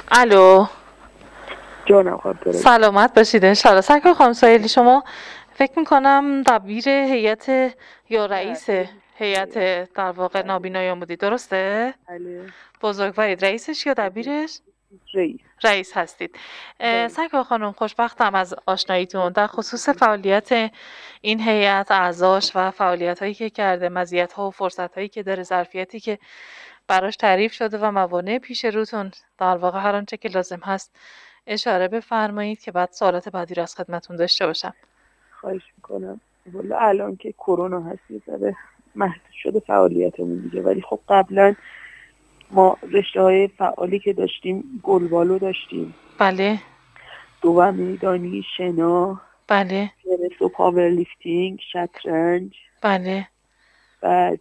الو. جانم خانم ترک. سلامت باشید انشالله. سرکار خانم سایلی، شما فکر میکنم دبیر هیئت یا رئیس هیئت در واقع نابینایان بودید، درسته؟ بله. بزرگوارید. رئیسش یا دبیرش؟ رئیس هستید. سرکار خانم، خوشبختم از آشناییتون. در خصوص فعالیت این هیئت، اعضاش و فعالیت هایی که کرده، مزیت ها و فرصت هایی که داره، ظرفیتی که براش تعریف شده و موانع پیش روتون، در واقع هر آنچه که لازم هست اشاره بفرمایید که بعد سوالات بعدی رو از خدمتون داشته باشم. خواهش میکنم. والا الان که کرونا هست یه ذره محدود شده فعالیتمون دیگه، ولی خب قبلا ما رشته های فعالی که داشتیم گلبالو داشتیم. بله. دوم میدانی، شنا. بله. تنیس و پاور لیفتینگ، شطرنج. بله. بعد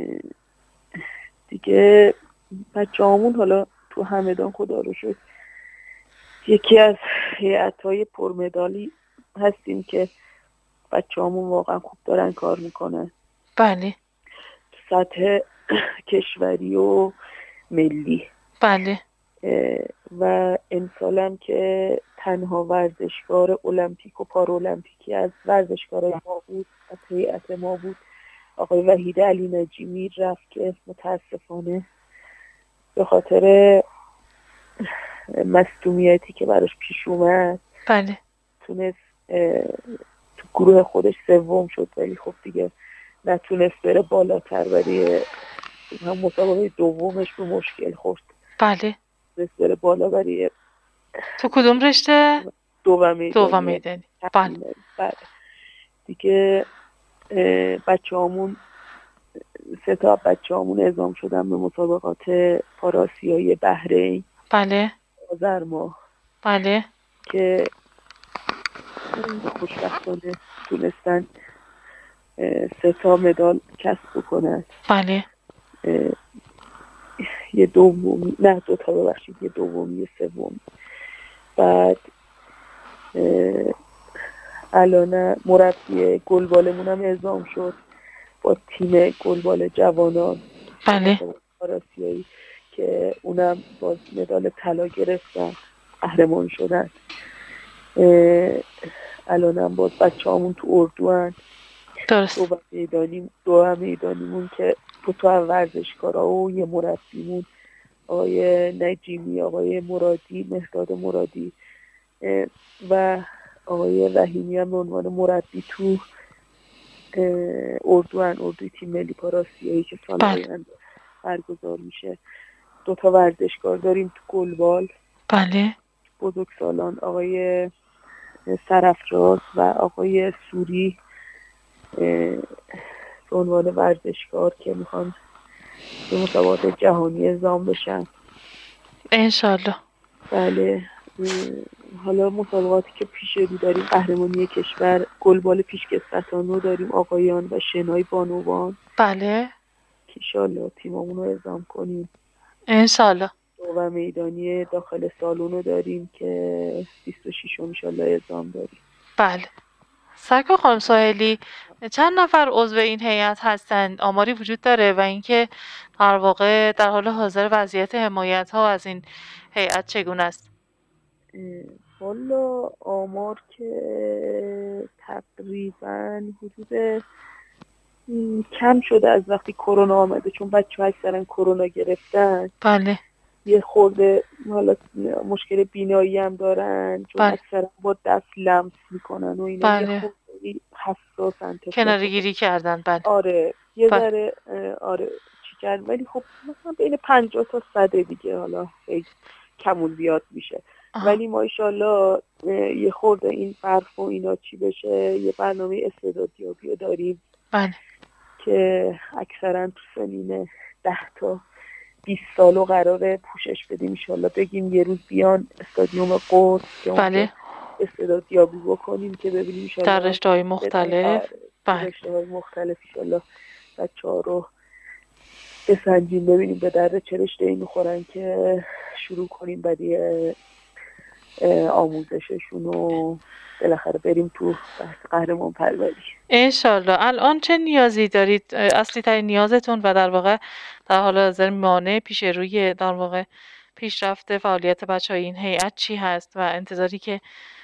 دیگه بچه هامون حالا تو همدان خدا رو شکر یکی از هیئت‌های پرمدالی هستیم که بچه هامون واقعا خوب دارن کار میکنن. بله. تو سطح کشوری و ملی. بله. و امسالم که تنها ورزشکار المپیک و پارالمپیکی از ورزشکارای ما بود، از هیئت ما بود، آقای وحید علی نجیمی رفت که متاسفانه به خاطر مصدومیتی که براش پیش اومد بله. تونست تو گروه خودش سوم شد، ولی خب دیگه نتونست بره بالاتر، ولی هم مسابقه دومش به مشکل خورد. بله. تونست بره بالا، ولی تو کدوم رشته؟ دوم میدانی. بله. دیگه بچه هامون 3 تا بچه هامون اعزام شدن به مسابقات پاراسیایی بحرین. بله. آذر ماه. بله. که خوشبختانه تونستن 3 تا مدال کسب بکنن. بله. یه دومی، نه 2 تا ببخشید، یه دومی یه سومی. بعد الان مربی گلبالمون هم اعزام شد با تیم گلبال جوانان. بله. آسیایی که اونم باز مدال طلا گرفتن، قهرمان شدن. الانم باز بچه‌هامون تو اردو هن. درست. دو میدانیمون که 2 تا ورزشکارا و یه مربیمون، آقای نجیمی، آقای مرادی، مهداد مرادی و آقای رحیمی هم به عنوان مربی تو اردوی تیم ملی پاراسیایی که سال آینده برگزار میشه. 2 تا ورزشکار داریم تو گلبال. بله. بزرگسالان آقای سرافراز و آقای سوری به عنوان ورزشکار که میخوان به مسابقات جهانی اعزام بشن انشالله. بله. حالا مسابقاتی که پیش رو داریم قهرمانی کشور گلبال پیشکسوتانو داریم، آقایان و شنای بانوان. بله. که انشالله تیممون رو اعزام کنیم. انشالله. و میدانی داخل سالن رو داریم که 26 انشالله اعزام داریم. بله. سرکار خانم سایلی، چند نفر عضو این هیئت هستند؟ آماری وجود داره و اینکه در واقع در حال حاضر وضعیت حمایت ها از این هیئت چگونه است؟ والا آمار که تقریبا حدود کم شده از وقتی کرونا آمده، چون بچه‌ها اکثرا کرونا گرفتن. بله. یه خورده حالا مشکل بینایی هم دارن، چون اکثرا با دست لمس میکنن و اینا. بله. یه خورده حساسن، کناره گیری کردن. بله. آره یه ذره آره چی کرد، ولی خب مثلا بین 50 تا 100 دیگه، حالا کم و زیاد میشه. ولی ما انشالله یه خورده این برف و اینا چی بشه، یه برنامه استعدادیابی داریم. بله. که اکثرا تو سنین 10 تا 20 سالو قراره پوشش بدیم انشالله، بگیم یه روز بیان استادیوم قدس که بله. استعدادیابی بکنیم که ببینیم انشالله در رشته‌های مختلف. بله. رشته‌های مختلف انشالله بچه‌ها رو بسنجیم، ببینیم به درد چه رشته‌ای میخورن که شروع کنیم بعدی آموزششون و بالاخره بریم تو بحث قهرمان پروری. انشالله. الان چه نیازی دارید؟ اصلی ترین نیازتون و در واقع در حال حاضر مانع پیش روی در واقع پیشرفت فعالیت بچه‌های این هیئت چی هست و انتظاری که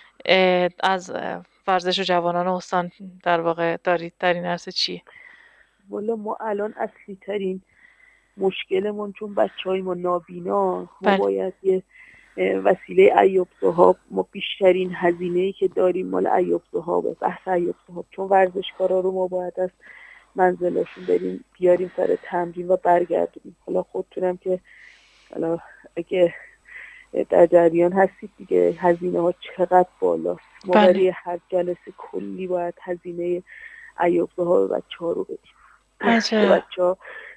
از ورزش و جوانان استان در واقع دارید در این عرصه چیه؟ والا ما الان اصلی ترین مشکلمون چون بچه‌های ما نابینا، ما بله. باید یه وسیله ایوب ذهاب، ما بیشترین هزینه‌ای که داریم مال ایوب ذهاب، بحث ایوب ذهاب، چون ورزشکارا رو ما باید از منزلشون بریم بیاریم سر تمرین و برگردونیم. حالا خودتونم که حالا اگه در جریان هستید دیگه هزینه ها چقدر بالاست. ما برای هر جلسه کلی باید هزینه ایوب ذهاب بچه‌ها رو بدیم. بچه‌ها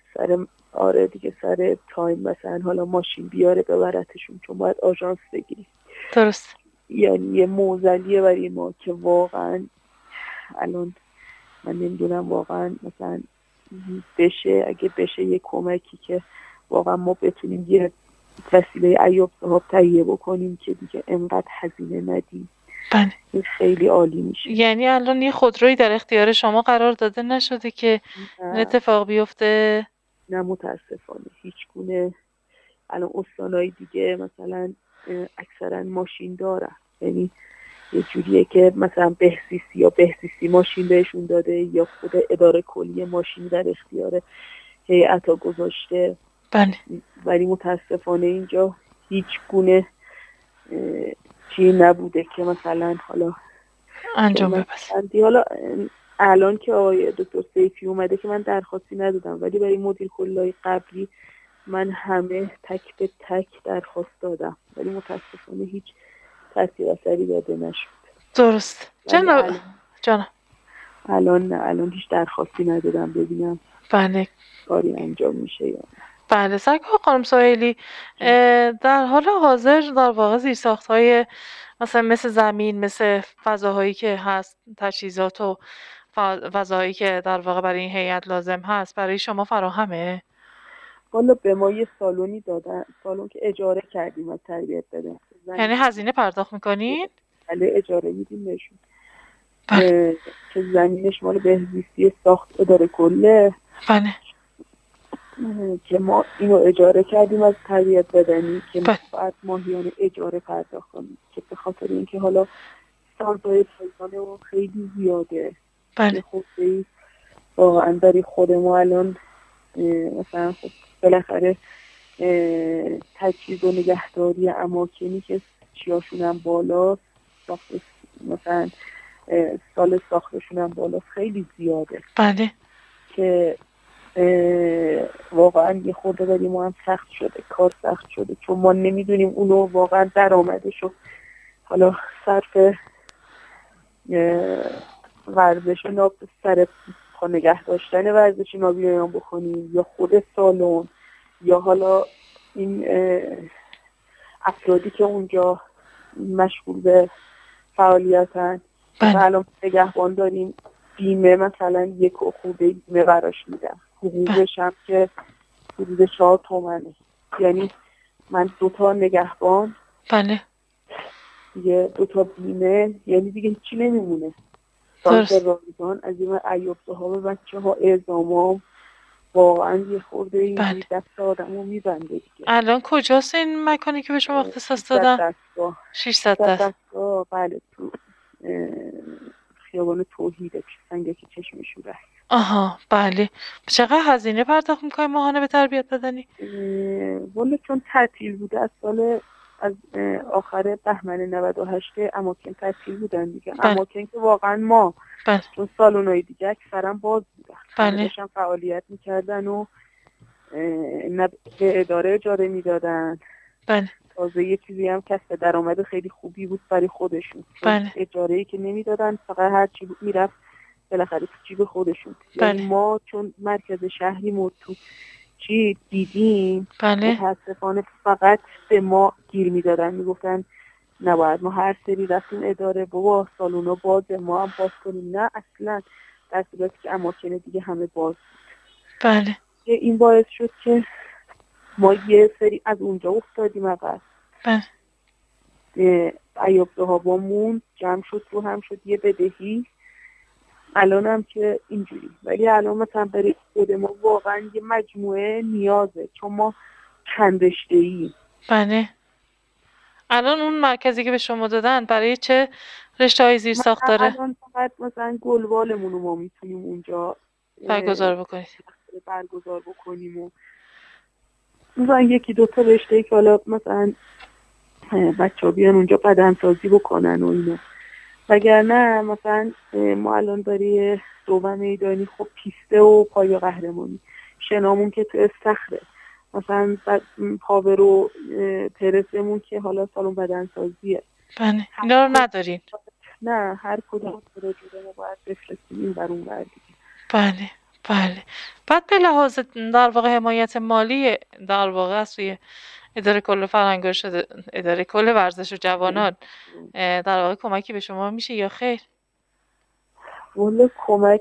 سر دیگه سر تایم مثلا حالا ماشین بیاره ببرتشون، چون باید آژانس بگیریم. درست. یعنی یه موزلیه برای ما که واقعا الان من نمیدونم واقعا مثلا اگه بشه یه کمکی که واقعا ما بتونیم یه وسیله ایوب ذهاب تهیه بکنیم که دیگه انقدر هزینه ندیم. بله. این خیلی عالی میشه. یعنی الان یه خودرویی در اختیار شما قرار داده نشده که این اتفاق بیفته؟ نه متاسفانه هیچ گونه. الان استانای دیگه مثلا اکثرا ماشین دارن، یعنی یه جوریه که مثلا بهزیستی ماشین بهشون داده یا خود اداره کلی ماشین در اختیار هیئت‌ها گذاشته. بله. ولی متاسفانه اینجا هیچ گونه چی نبوده که مثلا حالا انجام بپذیرید. حالا الان که آقای دکتر سیفی اومده که من درخواستی ندادم، ولی برای مدیر کلای قبلی من همه تک به تک جواب دادم، ولی متاسفانه هیچ تاثیر اثری داده نشد. درست. جانم الان هیچ درخواستی ندادم ببینم بله کاری انجام میشه یا نه. بله. سرکار خانم سهیلی، در حال حاضر در واقع زیرساخت‌های مثل زمین، مثل فضاهایی که هست، تجهیزات و فضاهایی که در واقع برای این هیئت لازم هست برای شما فراهمه؟ والا به ما یه سالونی دادن، سالن که اجاره کردیم از تربیت دادن. یعنی هزینه پرداخت میکنین؟ بله اجاره میدیم بهشون. که زمینش مال بهزیستی ساخت اداره کله. بله. که ما اینو اجاره کردیم از تربیت بدنی که بعد ماهیانه اجاره پرداخت کنیم، که به خاطر اینکه حالا سالهای پایگانه خیلی زیاده. بله. خب واقعا برای خود ما الان مثلا خب بالاخره تجهیز و نگهداری اماکنی که چیاشون هم بالاست، مثلا سال ساختشون هم بالاست خیلی زیاده. بله. که واقعا یه خورده برای ما هم سخت شده، کار سخت شده، چون ما نمیدونیم اونو واقعا درآمدشو حالا صرف ورزش سر پا نگه داشتن ورزش نابینایان بکنیم یا خود سالن یا حالا این افرادی که اونجا مشغول به فعالیتن. الان نگهبان داریم، بیمه مثلا 1 خورده بیمه براش میدم، حقوقش هم که حدود 4 تومنه. یعنی من 2 نگهبان، بله، دیگه 2 بیمه، یعنی دیگه هیچی نمیمونه. سال رایگان از این ایوب ذهاب بچه ها اعزامام واقعا یه خورده این دست آدم رو میبنده دیگه. الان کجاست این مکانی که به شما اختصاص دادن؟ 600 دستگاه. بله، تو خیابان توحیده، سنگک چشم شوره. آها بله. چقدر هزینه پرداخت میکنی ماهانه به تربیت بدنی؟ والا چون تعطیل بوده از آخر بهمن 98 اماکن تعطیل بودن دیگه. اماکن که واقعا ما چون سالونای دیگه اکثرا باز بودن، داشتن فعالیت میکردن و نه به اداره اجاره میدادن. تازه یه چیزی هم کسب درآمد خیلی خوبی بود برای خودشون. اجاره‌ای که نمیدادن، فقط هر چی بود میرفت بالاخره تو جیب خودشون. یعنی ما چون مرکز شهری تو چی دیدیم، متاسفانه فقط به ما گیر میدادن، میگفتن نباید ما هر سری رفتیم اداره بابا سالونا بازه ما هم باز کنیم. نه اصلا، در صورتی که اماکن دیگه همه باز بود. این باعث شد که ما یه سری از اونجا افتادیم عقب. ایوب ذهابمون جمع شد رو هم شد یه بدهی. الان هم که اینجوری، ولی الان مثلا برای خود ما واقعا یه مجموعه نیازه، چون ما چند رشته‌ای بله. الان اون مرکزی که به شما دادن برای چه رشته‌های زیر ساخت داره الان فقط مثلا گلوالمون رو ما میتونیم اونجا برگزار بکنید؟ برگزار بکنیم و مثلا یکی دوتا رشته که حالا مثلا بچه ها بیان اونجا بدنسازی بکنن و اینا، وگرنه مثلا ما الان برای دوم میدانی خب پیسته و پایا قهرمانی، شنامون که تو استخره، مثلا پاور و پرسمون که حالا سالن بدنسازیه. بله اینا رو ندارین؟ نه، هر کدوم پروژه ما باید بفرستیم این بر اون بر دیگه. بله بله. بعد به لحاظ در واقع حمایت مالی در واقع از سوی اداره کل فرهنگ و ارشاد، اداره کل ورزش و جوانان در واقع کمکی به شما میشه یا خیر؟ والا کمک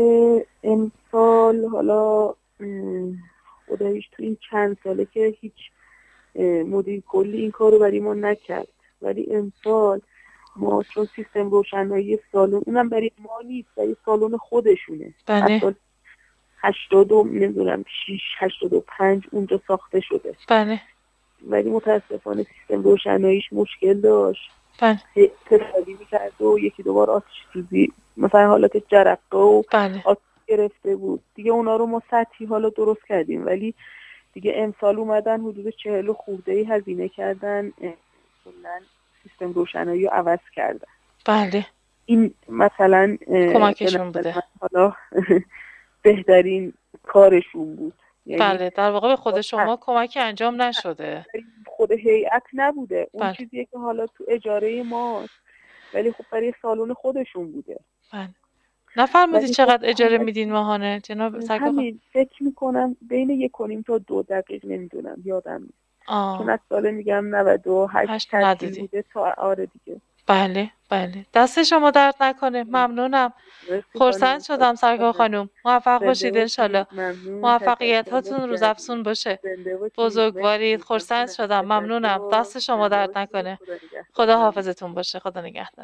امسال حالا خداییش تو این چند ساله که هیچ مدیر کلی این کارو برای ما نکرد، ولی امسال ما چون سیستم روشنایی سالن اونم برای ما نیست، برای سالن خودشونه. بله. سال 80 نمیدونم 6 85 اونجا ساخته شده. بله. ولی متاسفانه سیستم روشناییش مشکل داشت. بله. تفاوی می‌کرد و یکی دو بار آتش سوزی مثلا حالت جرقه و بله. آتش گرفته بود دیگه. اونا رو ما سطحی حالا درست کردیم، ولی دیگه امسال اومدن حدود 40 خورده‌ای هزینه کردن کلاً سیستم روشنایی رو عوض کردن. بله. این مثلا کمکشون بوده. حالا بهترین کارشون بود. یعنی بله در واقع به خود شما کمکی انجام نشده، خود هیئت نبوده. اون بله. چیزیه که حالا تو اجاره ماست، ولی خب برای سالن خودشون بوده. بله. نفرمودید چقدر خب اجاره میدین ماهانه جناب سرکار؟ همین فکر میکنم بین 1.5 تا 2 دقیق نمیدونم یادم نیست. چون از سال میگم 98 تشکیل بوده تا آره دیگه. بله بله. دست شما درد نکنه. ممنونم. خرسند شدم سرکار خانم. موفق باشید انشالله. موفقیت هاتون روز افزون باشه. بزرگوارید. خرسند شدم. ممنونم. دست شما درد نکنه. خدا حافظتون باشه. خدا نگهدار.